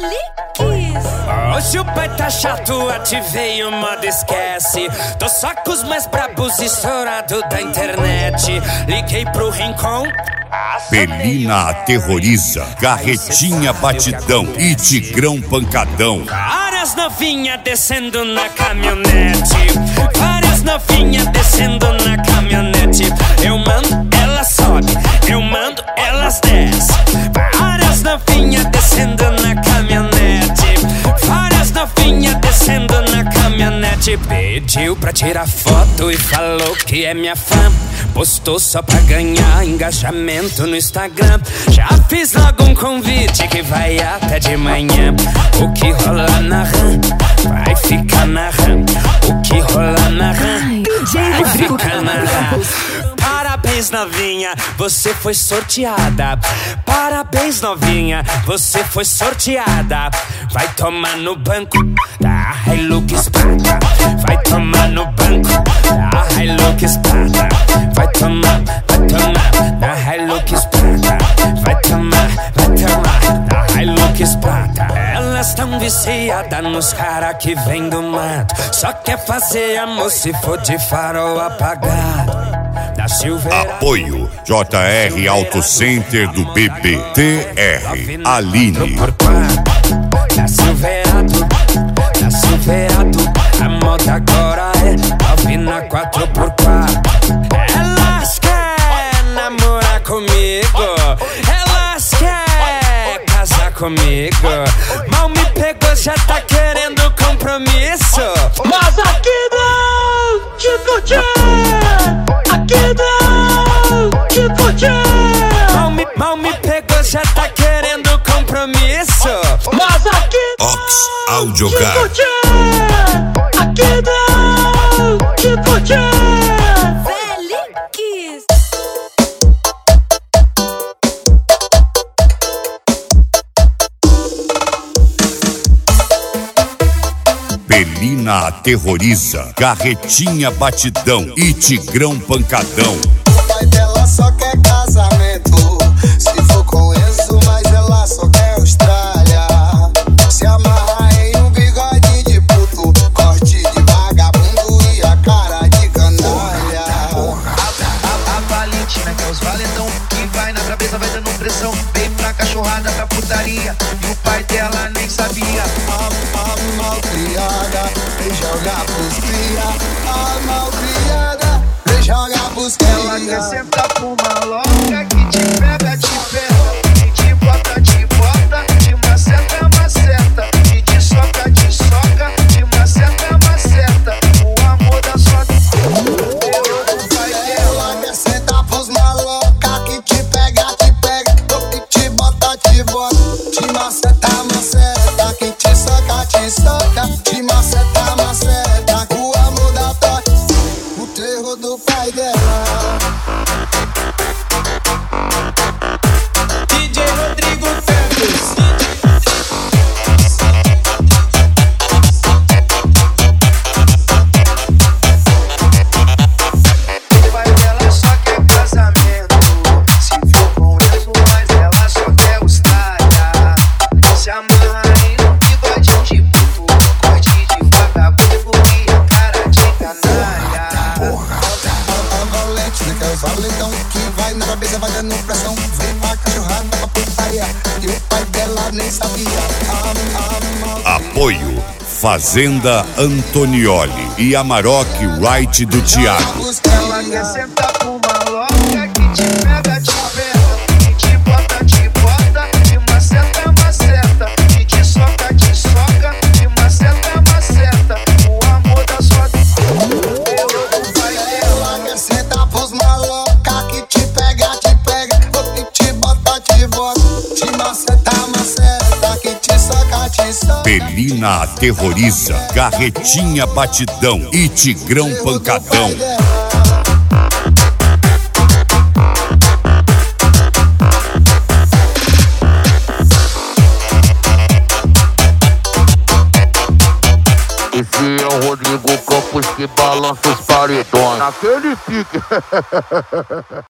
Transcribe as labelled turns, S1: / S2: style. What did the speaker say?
S1: Hoje o pai tá chato, ativei o modo esquece. Tô só com os mais brabos estourados da internet. Liguei pro Rincon.
S2: Belina aterroriza, Carretinha batidão e Tigrão pancadão.
S1: Várias novinhas descendo na caminhonete. Várias novinhas descendo na caminhonete. Eu mando, ela sobe. Eu mando, elas descem. Várias novinhas descendo na caminhonete. Várias novinhas descendo na caminhonete. Pediu pra tirar foto e falou que é minha fã. Postou só pra ganhar engajamento no Instagram. Já fiz logo um convite que vai até de manhã. O que rola na RAM vai ficar na RAM. O que rola na RAM vai ficar na RAM. Parabéns, novinha, você foi sorteada. Parabéns, novinha, você foi sorteada. Vai tomar no banco da Hilux Prata. Vai tomar no banco da Hilux Prata. Vai tomar da Hilux Prata. Vai tomar da Hilux Prata. Elas tão viciadas nos cara que vem do mato. Só quer fazer amor se for de farol apagado.
S2: Apoio JR Auto Center do BBTR Aline.
S1: Da Silverado, a moda agora é Alvina 4x4. Elas querem namorar comigo, elas querem casar comigo. Mal me pegou, já tá querendo compromisso.
S3: Mas aqui não te curti. Aqui não te curti.
S1: Mal me pegou, já tá querendo compromisso.
S3: Mas aqui
S2: Ox Audio
S3: te
S2: Gar.
S3: curti. Aqui não te curti.
S2: Belina aterroriza, Carretinha batidão e Tigrão pancadão.
S4: O pai dela só quer casamento. Se for com Enzo, mas ela só quer Austrália. Se amarra em um bigode de puto, corte de vagabundo e a cara de canalha.
S5: A Valentina que é os valetão, que vai na cabeça, vai dando pressão. Vem pra cachorrada, pra putaria, e o pai dela nem sabia.
S4: A malcriada, vem jogar pros cria. A malcriada, vem jogar pros cria.
S5: Ela quer sentar pra uma louca que te pega, e te bota, te maceta, maceta, e te soca, te maceta, maceta. O amor da sua
S4: Ela quer sentar pros maloca que te pega, que te bota, te maceta, maceta, que te soca, te maceta, maceta. O amor da toque, o terror do pai dela.
S1: DJ Rodrigo Fergus.
S5: O pai dela só quer casamento. Se for com isso, mas ela só quer Austrália. Se amarra em um bigode de puto, corte de vagabundo e a cara de canalha.
S4: A Valentina que é os valentão, que vai na cabeça, vai dando pressão. Vem pra cachorrada, pra putaria, e o pai dela nem sabia.
S2: Apoio Fazenda Antonioli e Amarok Wright do Thiago.
S5: Ela quer sentar pra uma louca que te pega, e te bota, te maceta, maceta, e te soca, te maceta, maceta. O amor da sua
S4: Ela quer sentar pros maloca que te pega, que te bota, te maceta, maceta, que te soca,
S2: Belina aterroriza, Carretinha batidão e Tigrão pancadão.
S6: Esse é o Rodrigo Campos que balança os paredões. Naquele pique.